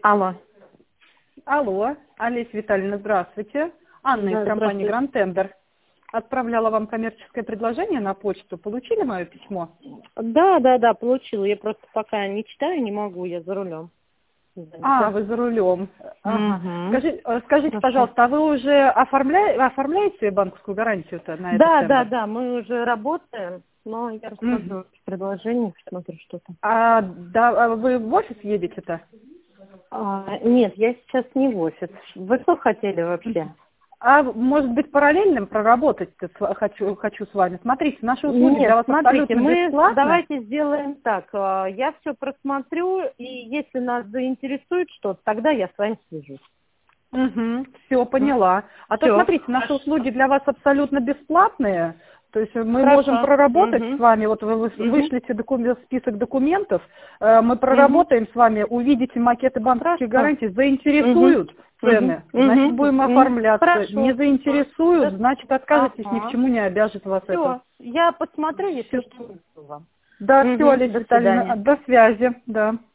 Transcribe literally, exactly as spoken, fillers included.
Алло. Алло, Олеся Витальевна, здравствуйте. Анна Да, из компании здравствуйте. Grand Tender. Отправляла вам коммерческое предложение на почту. Получили мое письмо? Да, да, да, получила. Я просто пока не читаю, не могу, я за рулем. А, вы за рулем. Ага. Угу. Скажи- э, скажите, Хорошо. пожалуйста, а вы уже оформля... оформляете банковскую гарантию-то на этот Да, тендер? да, да, мы уже работаем, но я Мгм. рассмотрю предложение, посмотрю что-то. А, да, а вы в офис едете-то? А, нет, я сейчас не в офис. Вы что хотели вообще? А может быть параллельным проработать хочу, хочу с вами? Смотрите, наши услуги для Нет, вас смотрите, абсолютно мы бесплатны. давайте сделаем так. а, Я все просмотрю, и если нас заинтересует что-то, тогда я с вами свяжусь. Угу, все, поняла. А то Все. смотрите, наши услуги для вас абсолютно бесплатные. То есть мы можем Хорошо. проработать с Угу. вами, вот вы вы- Угу. вышлите документ, список документов, э, мы Угу. проработаем с вами, увидите макеты банковских Хорошо. гарантий, заинтересуют Мгм, цены, значит мгм, будем мгм. оформляться, не Хорошо. заинтересуют, значит откажетесь, ни к Ага. чему не обяжет вас это. Все, я посмотрю, если Всё. что, вам. Да, все, Мгм, Олеся до Витальевна, свидания. до связи, да.